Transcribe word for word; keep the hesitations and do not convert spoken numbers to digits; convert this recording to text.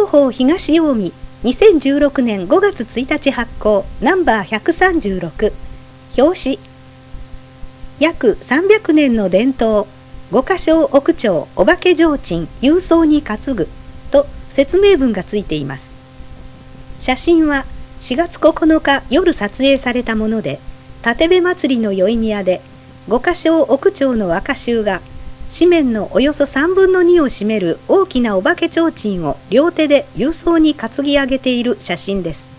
広報東近江にせんじゅうろくねんごがつついたち発行ナンバーひゃくさんじゅうろく表紙約さんびゃくねんの伝統五箇小奥町お化け提灯勇壮に担ぐと説明文がついています。写真はしがつここのか夜撮影されたもので、立部祭りの宵宮で五箇小奥町の若衆が紙面のおよそさんぶんのにを占める大きなお化け提灯を両手で勇壮に担ぎ上げている写真です。